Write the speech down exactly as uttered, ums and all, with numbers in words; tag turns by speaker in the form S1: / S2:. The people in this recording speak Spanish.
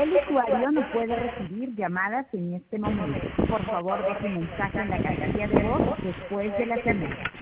S1: El usuario no puede recibir llamadas en este momento. Por favor, deje un mensaje en la casilla de voz después de la señal.